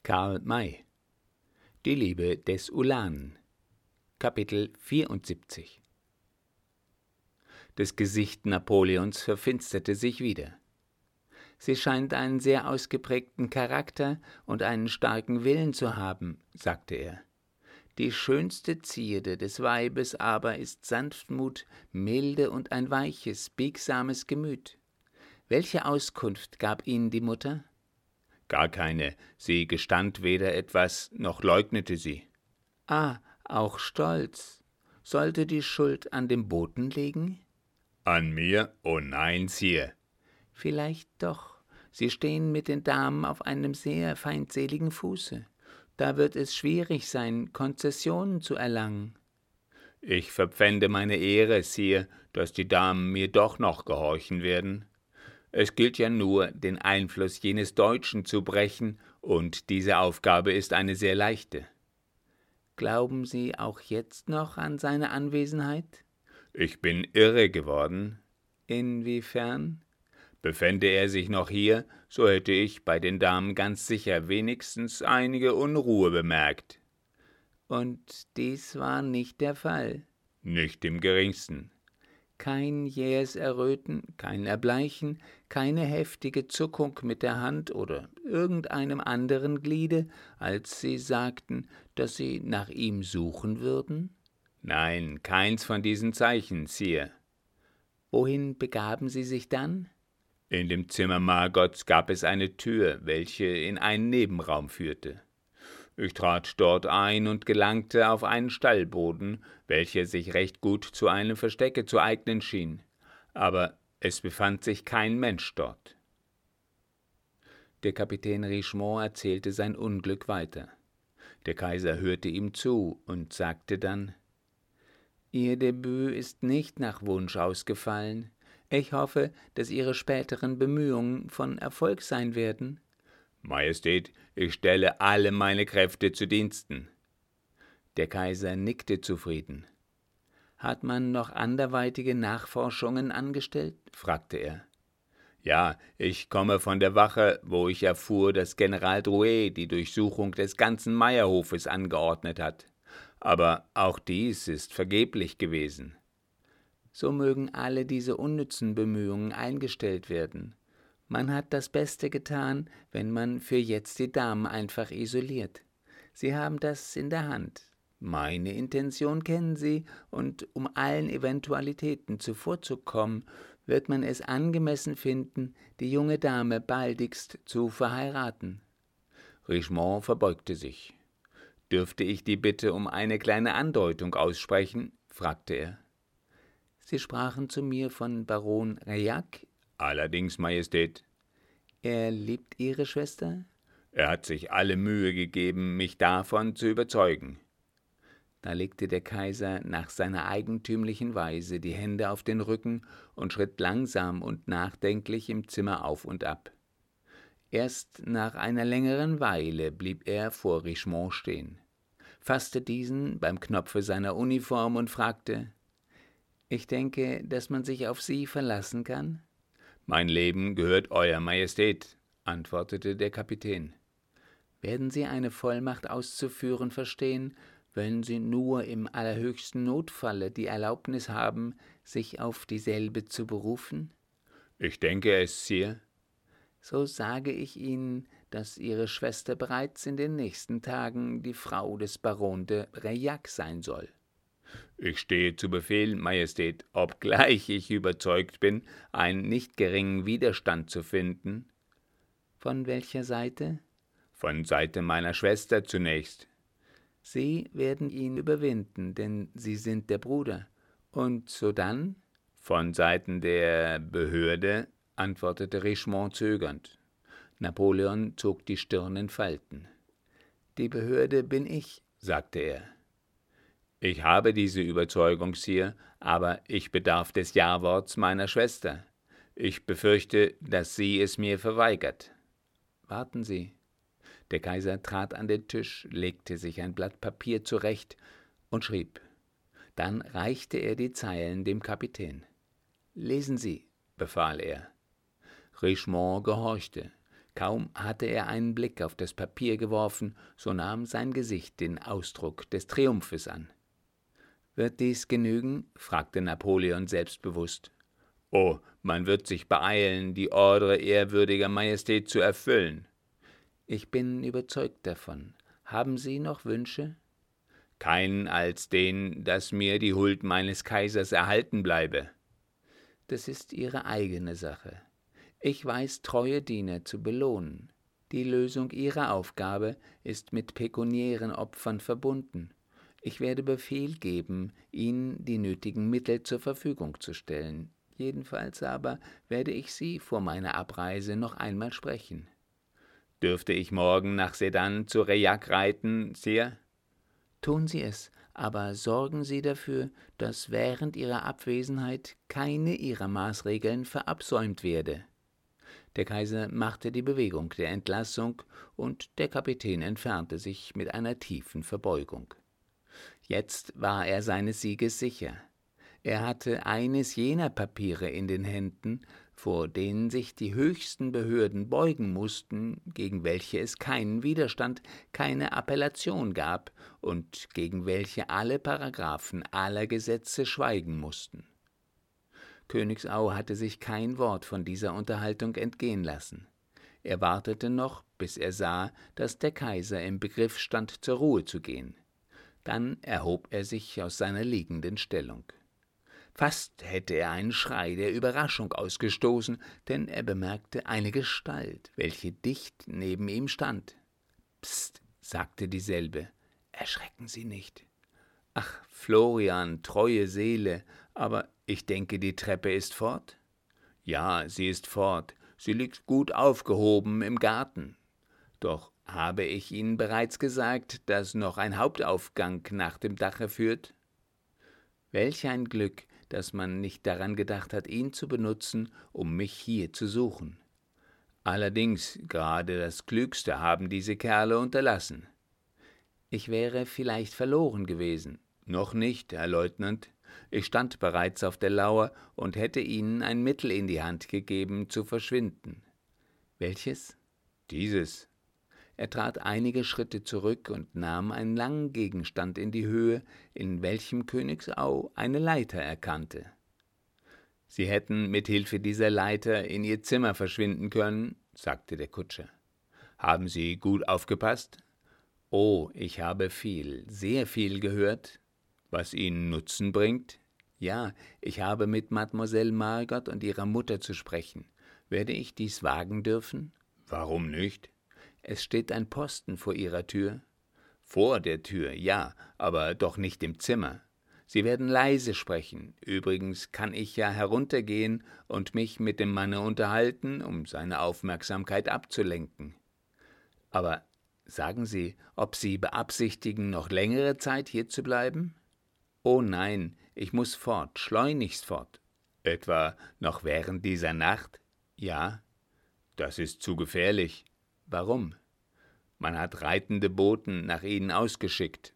Karl May. Die Liebe des Ulanen. Kapitel 74. Das Gesicht Napoleons verfinsterte sich wieder. »Sie scheint einen sehr ausgeprägten Charakter und einen starken Willen zu haben«, sagte er. »Die schönste Zierde des Weibes aber ist Sanftmut, Milde und ein weiches, biegsames Gemüt. Welche Auskunft gab Ihnen die Mutter?« »Gar keine. Sie gestand weder etwas, noch leugnete sie.« »Ah, auch stolz. Sollte die Schuld an dem Boten liegen?« »An mir? Oh nein, Sire.« »Vielleicht doch. Sie stehen mit den Damen auf einem sehr feindseligen Fuße. Da wird es schwierig sein, Konzessionen zu erlangen.« »Ich verpfände meine Ehre, Sire, dass die Damen mir doch noch gehorchen werden. Es gilt ja nur, den Einfluss jenes Deutschen zu brechen, und diese Aufgabe ist eine sehr leichte.« »Glauben Sie auch jetzt noch an seine Anwesenheit?« »Ich bin irre geworden.« »Inwiefern?« »Befände er sich noch hier, so hätte ich bei den Damen ganz sicher wenigstens einige Unruhe bemerkt.« »Und dies war nicht der Fall?« »Nicht im geringsten.« »Kein jähes Erröten, kein Erbleichen, keine heftige Zuckung mit der Hand oder irgendeinem anderen Gliede, als Sie sagten, dass Sie nach ihm suchen würden?« »Nein, keins von diesen Zeichen, Sire.« »Wohin begaben Sie sich dann?« »In dem Zimmer Margots gab es eine Tür, welche in einen Nebenraum führte. Ich trat dort ein und gelangte auf einen Stallboden, welcher sich recht gut zu einem Verstecke zu eignen schien, aber es befand sich kein Mensch dort.« Der Kapitän Richemont erzählte sein Unglück weiter. Der Kaiser hörte ihm zu und sagte dann: »Ihr Debüt ist nicht nach Wunsch ausgefallen. Ich hoffe, dass Ihre späteren Bemühungen von Erfolg sein werden.« »Majestät, ich stelle alle meine Kräfte zu Diensten.« Der Kaiser nickte zufrieden. »Hat man noch anderweitige Nachforschungen angestellt?« fragte er. »Ja, ich komme von der Wache, wo ich erfuhr, dass General Drouet die Durchsuchung des ganzen Meierhofes angeordnet hat. Aber auch dies ist vergeblich gewesen.« »So mögen alle diese unnützen Bemühungen eingestellt werden. Man hat das Beste getan, wenn man für jetzt die Damen einfach isoliert. Sie haben das in der Hand. Meine Intention kennen Sie, und um allen Eventualitäten zuvorzukommen, wird man es angemessen finden, die junge Dame baldigst zu verheiraten.« Richemont verbeugte sich. »Dürfte ich die Bitte um eine kleine Andeutung aussprechen?« fragte er. »Sie sprachen zu mir von Baron Reillac?« »Allerdings, Majestät.« »Er liebt Ihre Schwester?« »Er hat sich alle Mühe gegeben, mich davon zu überzeugen.« Da legte der Kaiser nach seiner eigentümlichen Weise die Hände auf den Rücken und schritt langsam und nachdenklich im Zimmer auf und ab. Erst nach einer längeren Weile blieb er vor Richemont stehen, fasste diesen beim Knopfe seiner Uniform und fragte: »Ich denke, dass man sich auf Sie verlassen kann?« »Mein Leben gehört Euer Majestät«, antwortete der Kapitän. »Werden Sie eine Vollmacht auszuführen verstehen, wenn Sie nur im allerhöchsten Notfalle die Erlaubnis haben, sich auf dieselbe zu berufen?« »Ich denke es, Sire.« »So sage ich Ihnen, dass Ihre Schwester bereits in den nächsten Tagen die Frau des Baron de Reillac sein soll.« »Ich stehe zu Befehl, Majestät, obgleich ich überzeugt bin, einen nicht geringen Widerstand zu finden.« »Von welcher Seite?« »Von Seite meiner Schwester zunächst.« »Sie werden ihn überwinden, denn Sie sind der Bruder. Und sodann?« »Von Seiten der Behörde«, antwortete Richemont zögernd. Napoleon zog die Stirn in Falten. »Die Behörde bin ich«, sagte er. »Ich habe diese Überzeugung, Sire, aber ich bedarf des Jaworts meiner Schwester. Ich befürchte, dass sie es mir verweigert.« »Warten Sie.« Der Kaiser trat an den Tisch, legte sich ein Blatt Papier zurecht und schrieb. Dann reichte er die Zeilen dem Kapitän. »Lesen Sie«, befahl er. Richemont gehorchte. Kaum hatte er einen Blick auf das Papier geworfen, so nahm sein Gesicht den Ausdruck des Triumphes an. »Wird dies genügen?« fragte Napoleon selbstbewusst. »Oh, man wird sich beeilen, die Ordre ehrwürdiger Majestät zu erfüllen.« »Ich bin überzeugt davon. Haben Sie noch Wünsche?« »Keinen als den, dass mir die Huld meines Kaisers erhalten bleibe.« »Das ist Ihre eigene Sache. Ich weiß treue Diener zu belohnen. Die Lösung Ihrer Aufgabe ist mit pekuniären Opfern verbunden. Ich werde Befehl geben, Ihnen die nötigen Mittel zur Verfügung zu stellen. Jedenfalls aber werde ich Sie vor meiner Abreise noch einmal sprechen.« »Dürfte ich morgen nach Sedan zu Reilhac reiten, Sire?« »Tun Sie es, aber sorgen Sie dafür, dass während Ihrer Abwesenheit keine Ihrer Maßregeln verabsäumt werde.« Der Kaiser machte die Bewegung der Entlassung, und der Kapitän entfernte sich mit einer tiefen Verbeugung. Jetzt war er seines Sieges sicher. Er hatte eines jener Papiere in den Händen, vor denen sich die höchsten Behörden beugen mussten, gegen welche es keinen Widerstand, keine Appellation gab und gegen welche alle Paragraphen aller Gesetze schweigen mussten. Königsau hatte sich kein Wort von dieser Unterhaltung entgehen lassen. Er wartete noch, bis er sah, dass der Kaiser im Begriff stand, zur Ruhe zu gehen. Dann erhob er sich aus seiner liegenden Stellung. Fast hätte er einen Schrei der Überraschung ausgestoßen, denn er bemerkte eine Gestalt, welche dicht neben ihm stand. »Psst«, sagte dieselbe, »erschrecken Sie nicht.« »Ach, Florian, treue Seele, aber ich denke, die Treppe ist fort?« »Ja, sie ist fort. Sie liegt gut aufgehoben im Garten.« »Doch habe ich Ihnen bereits gesagt, dass noch ein Hauptaufgang nach dem Dache führt?« »Welch ein Glück, dass man nicht daran gedacht hat, ihn zu benutzen, um mich hier zu suchen.« »Allerdings, gerade das Klügste haben diese Kerle unterlassen.« »Ich wäre vielleicht verloren gewesen.« »Noch nicht, Herr Leutnant. Ich stand bereits auf der Lauer und hätte Ihnen ein Mittel in die Hand gegeben, zu verschwinden.« »Welches?« »Dieses.« Er trat einige Schritte zurück und nahm einen langen Gegenstand in die Höhe, in welchem Königsau eine Leiter erkannte. »Sie hätten mit Hilfe dieser Leiter in Ihr Zimmer verschwinden können«, sagte der Kutscher. »Haben Sie gut aufgepasst?« »Oh, ich habe viel, sehr viel gehört.« »Was Ihnen Nutzen bringt?« »Ja, ich habe mit Mademoiselle Margot und ihrer Mutter zu sprechen. Werde ich dies wagen dürfen?« »Warum nicht?« »Es steht ein Posten vor Ihrer Tür.« »Vor der Tür, ja, aber doch nicht im Zimmer. Sie werden leise sprechen. Übrigens kann ich ja heruntergehen und mich mit dem Manne unterhalten, um seine Aufmerksamkeit abzulenken.« »Aber sagen Sie, ob Sie beabsichtigen, noch längere Zeit hier zu bleiben?« »Oh nein, ich muss fort, schleunigst fort.« »Etwa noch während dieser Nacht?« »Ja.« »Das ist zu gefährlich.« »Warum?« »Man hat reitende Boten nach Ihnen ausgeschickt.«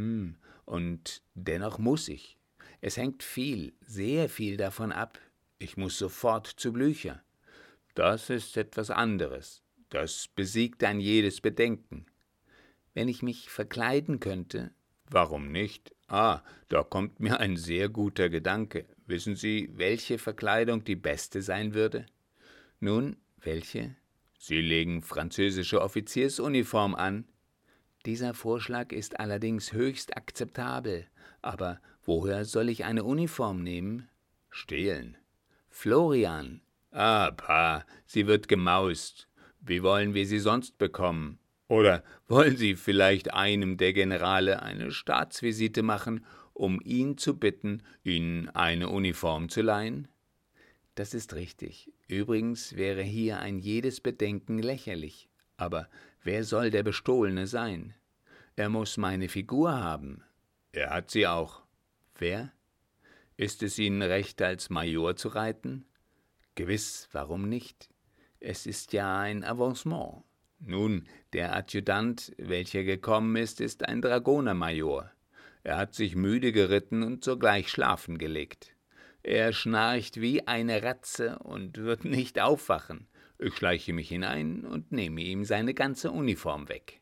Und dennoch muss ich. Es hängt viel, sehr viel davon ab. Ich muss sofort zu Blücher.« »Das ist etwas anderes. Das besiegt ein jedes Bedenken.« »Wenn ich mich verkleiden könnte?« »Warum nicht? Ah, da kommt mir ein sehr guter Gedanke. Wissen Sie, welche Verkleidung die beste sein würde?« »Nun, welche?« »Sie legen französische Offiziersuniform an.« »Dieser Vorschlag ist allerdings höchst akzeptabel. Aber woher soll ich eine Uniform nehmen?« »Stehlen.« »Florian!« »Ah, Pah, sie wird gemaust. Wie wollen wir sie sonst bekommen? Oder wollen Sie vielleicht einem der Generale eine Staatsvisite machen, um ihn zu bitten, Ihnen eine Uniform zu leihen?« »Das ist richtig. Übrigens wäre hier ein jedes Bedenken lächerlich. Aber wer soll der Bestohlene sein? Er muss meine Figur haben.« »Er hat sie auch.« »Wer?« »Ist es Ihnen recht, als Major zu reiten?« »Gewiss, warum nicht? Es ist ja ein Avancement.« »Nun, der Adjutant, welcher gekommen ist ein Dragonermajor. Er hat sich müde geritten und sogleich schlafen gelegt. Er schnarcht wie eine Ratze und wird nicht aufwachen. Ich schleiche mich hinein und nehme ihm seine ganze Uniform weg.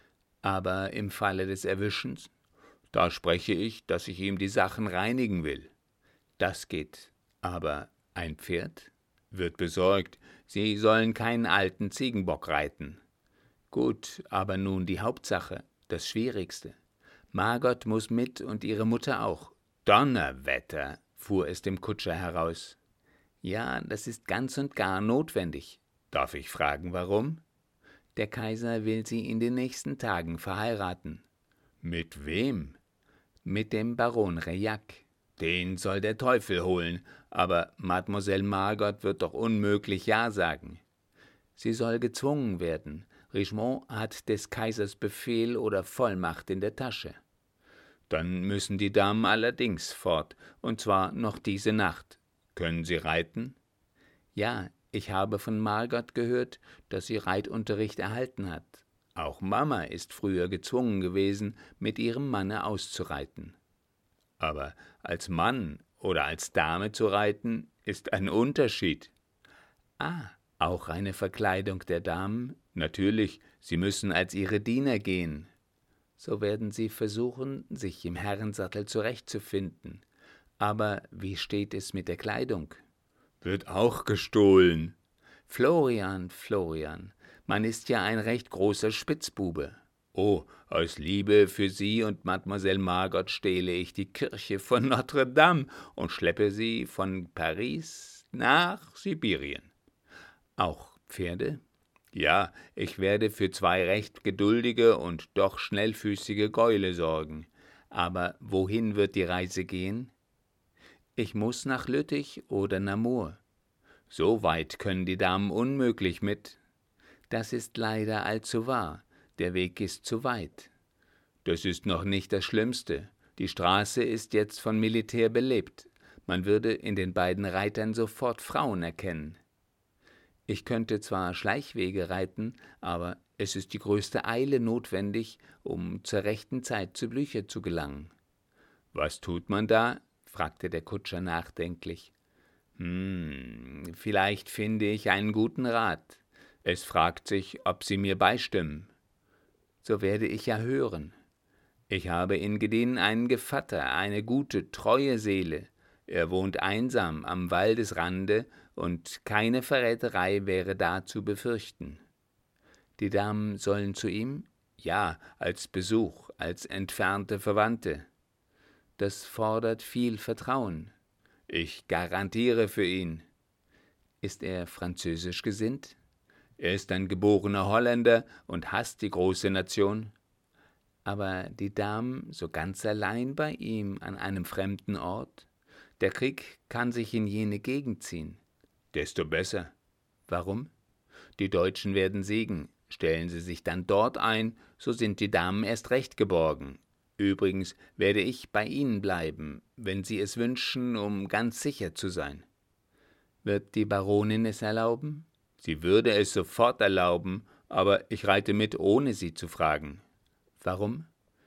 Aber im Falle des Erwischens? Da spreche ich, dass ich ihm die Sachen reinigen will. Das geht. Aber ein Pferd? Wird besorgt. Sie sollen keinen alten Ziegenbock reiten. Gut, aber nun die Hauptsache, das Schwierigste. Margot muss mit und ihre Mutter auch. Donnerwetter, fuhr es dem Kutscher heraus. Ja, das ist ganz und gar notwendig. Darf ich fragen, warum? Der Kaiser will sie in den nächsten Tagen verheiraten. Mit wem? Mit dem Baron Reillac. Den soll der Teufel holen, aber Mademoiselle Margot wird doch unmöglich Ja sagen. Sie soll gezwungen werden. Richemont hat des Kaisers Befehl oder Vollmacht in der Tasche. Dann müssen die Damen allerdings fort, und zwar noch diese Nacht. Können Sie reiten? Ja, ich habe von Margot gehört, dass sie Reitunterricht erhalten hat. Auch Mama ist früher gezwungen gewesen, mit ihrem Manne auszureiten. Aber als Mann oder als Dame zu reiten, ist ein Unterschied. Ah, auch eine Verkleidung der Damen? Natürlich, sie müssen als ihre Diener gehen. So werden sie versuchen, sich im Herrensattel zurechtzufinden. Aber wie steht es mit der Kleidung? Wird auch gestohlen. Florian, man ist ja ein recht großer Spitzbube. Oh, aus Liebe für Sie und Mademoiselle Margot stehle ich die Kirche von Notre Dame und schleppe sie von Paris nach Sibirien. Auch Pferde? Ja, ich werde für 2 recht geduldige und doch schnellfüßige Gäule sorgen. Aber wohin wird die Reise gehen? Ich muss nach Lüttich oder Namur. So weit können die Damen unmöglich mit. Das ist leider allzu wahr. Der Weg ist zu weit. Das ist noch nicht das Schlimmste. Die Straße ist jetzt von Militär belebt. Man würde in den beiden Reitern sofort Frauen erkennen. Ich könnte zwar Schleichwege reiten, aber es ist die größte Eile notwendig, um zur rechten Zeit zu Blücher zu gelangen. Was tut man da? Fragte der Kutscher nachdenklich. Vielleicht finde ich einen guten Rat. Es fragt sich, ob Sie mir beistimmen. So werde ich ja hören. Ich habe in Gedin einen Gevatter, eine gute, treue Seele. Er wohnt einsam am Waldesrande, und keine Verräterei wäre da zu befürchten. Die Damen sollen zu ihm? Ja, als Besuch, als entfernte Verwandte. Das fordert viel Vertrauen. Ich garantiere für ihn. Ist er französisch gesinnt? Er ist ein geborener Holländer und hasst die große Nation. Aber die Damen so ganz allein bei ihm an einem fremden Ort? Der Krieg kann sich in jene Gegend ziehen. Desto besser. Warum? Die Deutschen werden siegen. Stellen sie sich dann dort ein, so sind die Damen erst recht geborgen. Übrigens werde ich bei Ihnen bleiben, wenn Sie es wünschen, um ganz sicher zu sein. Wird die Baronin es erlauben? Sie würde es sofort erlauben, aber ich reite mit, ohne Sie zu fragen. Warum?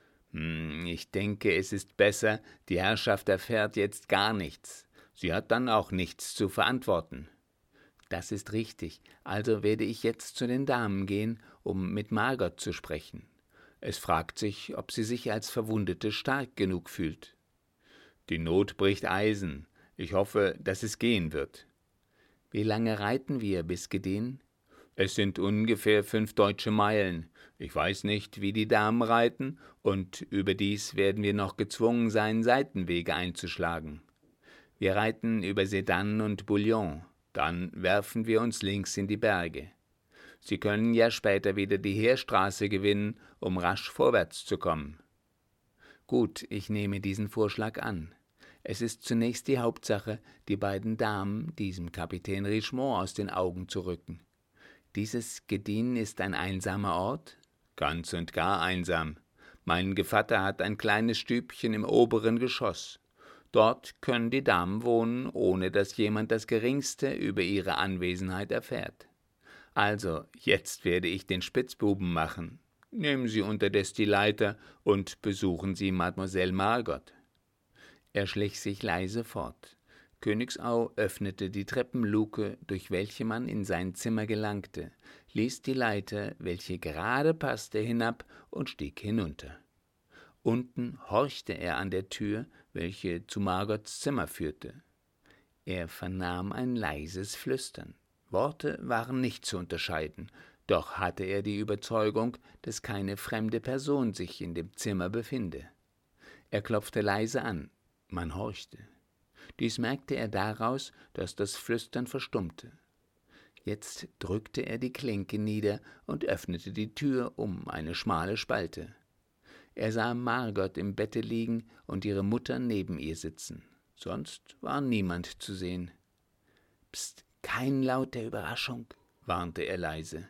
Ich denke, es ist besser, die Herrschaft erfährt jetzt gar nichts. Sie hat dann auch nichts zu verantworten. Das ist richtig, also werde ich jetzt zu den Damen gehen, um mit Margot zu sprechen. Es fragt sich, ob sie sich als Verwundete stark genug fühlt. Die Not bricht Eisen. Ich hoffe, dass es gehen wird. Wie lange reiten wir bis Gedin? Es sind ungefähr 5 deutsche Meilen. Ich weiß nicht, wie die Damen reiten, und überdies werden wir noch gezwungen sein, Seitenwege einzuschlagen. Wir reiten über Sedan und Bouillon, dann werfen wir uns links in die Berge. Sie können ja später wieder die Heerstraße gewinnen, um rasch vorwärts zu kommen. Gut, ich nehme diesen Vorschlag an. Es ist zunächst die Hauptsache, die beiden Damen diesem Kapitän Richemont aus den Augen zu rücken. Dieses Gedin ist ein einsamer Ort? Ganz und gar einsam. Mein Gevatter hat ein kleines Stübchen im oberen Geschoss. Dort können die Damen wohnen, ohne dass jemand das Geringste über ihre Anwesenheit erfährt. Also, jetzt werde ich den Spitzbuben machen. Nehmen Sie unterdes die Leiter und besuchen Sie Mademoiselle Margot. Er schlich sich leise fort. Königsau öffnete die Treppenluke, durch welche man in sein Zimmer gelangte, ließ die Leiter, welche gerade passte, hinab und stieg hinunter. Unten horchte er an der Tür, welche zu Margots Zimmer führte. Er vernahm ein leises Flüstern. Worte waren nicht zu unterscheiden, doch hatte er die Überzeugung, dass keine fremde Person sich in dem Zimmer befinde. Er klopfte leise an, man horchte. Dies merkte er daraus, dass das Flüstern verstummte. Jetzt drückte er die Klinke nieder und öffnete die Tür um eine schmale Spalte. Er sah Margot im Bette liegen und ihre Mutter neben ihr sitzen. Sonst war niemand zu sehen. »Psst, kein Laut der Überraschung«, warnte er leise.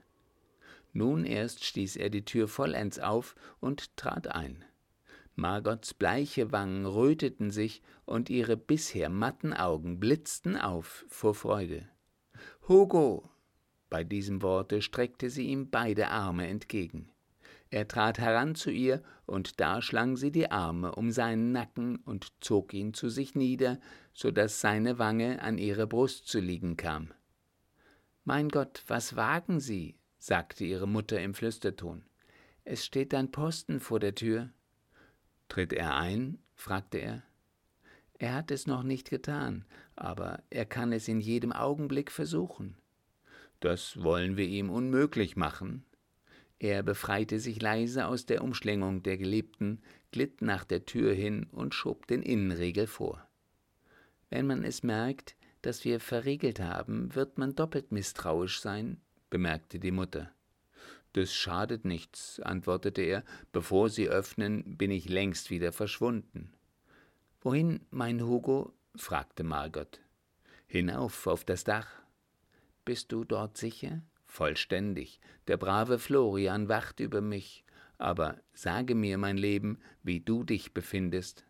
Nun erst stieß er die Tür vollends auf und trat ein. Margots bleiche Wangen röteten sich und ihre bisher matten Augen blitzten auf vor Freude. »Hugo!« Bei diesem Worte streckte sie ihm beide Arme entgegen. Er trat heran zu ihr, und da schlang sie die Arme um seinen Nacken und zog ihn zu sich nieder, so daß seine Wange an ihre Brust zu liegen kam. »Mein Gott, was wagen Sie?« sagte ihre Mutter im Flüsterton. »Es steht ein Posten vor der Tür.« »Tritt er ein?« fragte er. »Er hat es noch nicht getan, aber er kann es in jedem Augenblick versuchen.« »Das wollen wir ihm unmöglich machen.« Er befreite sich leise aus der Umschlingung der Geliebten, glitt nach der Tür hin und schob den Innenriegel vor. »Wenn man es merkt, dass wir verriegelt haben, wird man doppelt misstrauisch sein«, bemerkte die Mutter. »Das schadet nichts«, antwortete er, »bevor Sie öffnen, bin ich längst wieder verschwunden.« »Wohin, mein Hugo?« fragte Margot. »Hinauf auf das Dach.« »Bist du dort sicher?« »Vollständig. Der brave Florian wacht über mich. Aber sage mir, mein Leben, wie du dich befindest.«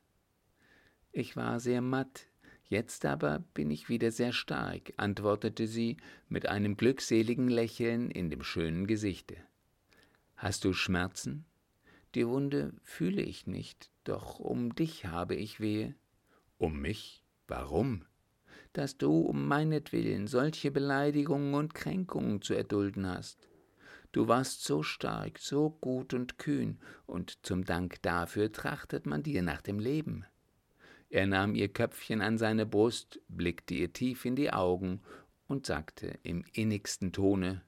»Ich war sehr matt, jetzt aber bin ich wieder sehr stark«, antwortete sie mit einem glückseligen Lächeln in dem schönen Gesichte. »Hast du Schmerzen?« »Die Wunde fühle ich nicht, doch um dich habe ich Wehe.« »Um mich? Warum?« »Dass du um meinetwillen solche Beleidigungen und Kränkungen zu erdulden hast. Du warst so stark, so gut und kühn, und zum Dank dafür trachtet man dir nach dem Leben.« Er nahm ihr Köpfchen an seine Brust, blickte ihr tief in die Augen und sagte im innigsten Tone: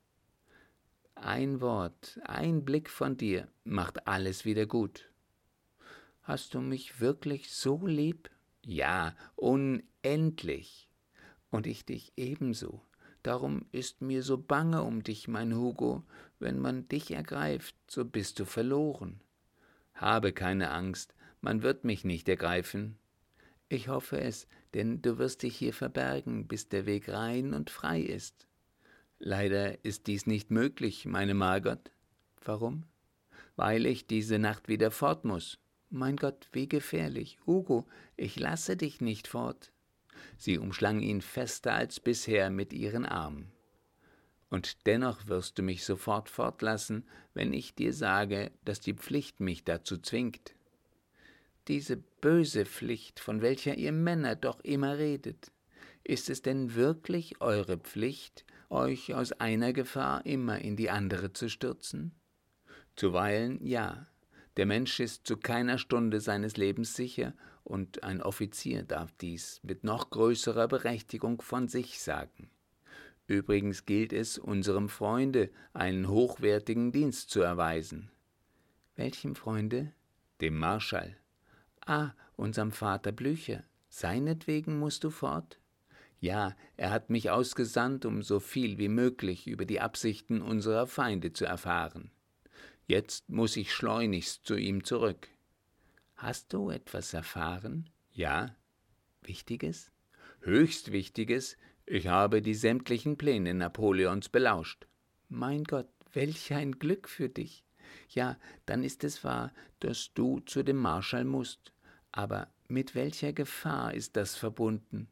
»Ein Wort, ein Blick von dir macht alles wieder gut.« »Hast du mich wirklich so lieb?« »Ja, unendlich. Und ich dich ebenso. Darum ist mir so bange um dich, mein Hugo. Wenn man dich ergreift, so bist du verloren.« »Habe keine Angst, man wird mich nicht ergreifen.« »Ich hoffe es, denn du wirst dich hier verbergen, bis der Weg rein und frei ist.« »Leider ist dies nicht möglich, meine Margot.« »Warum?« »Weil ich diese Nacht wieder fort muss.« »Mein Gott, wie gefährlich! Hugo, ich lasse dich nicht fort.« Sie umschlang ihn fester als bisher mit ihren Armen. »Und dennoch wirst du mich sofort fortlassen, wenn ich dir sage, dass die Pflicht mich dazu zwingt.« »Diese böse Pflicht, von welcher ihr Männer doch immer redet. Ist es denn wirklich eure Pflicht, euch aus einer Gefahr immer in die andere zu stürzen?« »Zuweilen ja. Der Mensch ist zu keiner Stunde seines Lebens sicher, und ein Offizier darf dies mit noch größerer Berechtigung von sich sagen. Übrigens gilt es, unserem Freunde einen hochwertigen Dienst zu erweisen.« »Welchem Freunde?« »Dem Marschall.« »Ah, unserem Vater Blücher. Seinetwegen musst du fort?« »Ja, er hat mich ausgesandt, um so viel wie möglich über die Absichten unserer Feinde zu erfahren. Jetzt muss ich schleunigst zu ihm zurück.« »Hast du etwas erfahren?« »Ja.« »Wichtiges?« »Höchst Wichtiges. Ich habe die sämtlichen Pläne Napoleons belauscht.« »Mein Gott, welch ein Glück für dich! Ja, dann ist es wahr, dass du zu dem Marschall musst. Aber mit welcher Gefahr ist das verbunden?«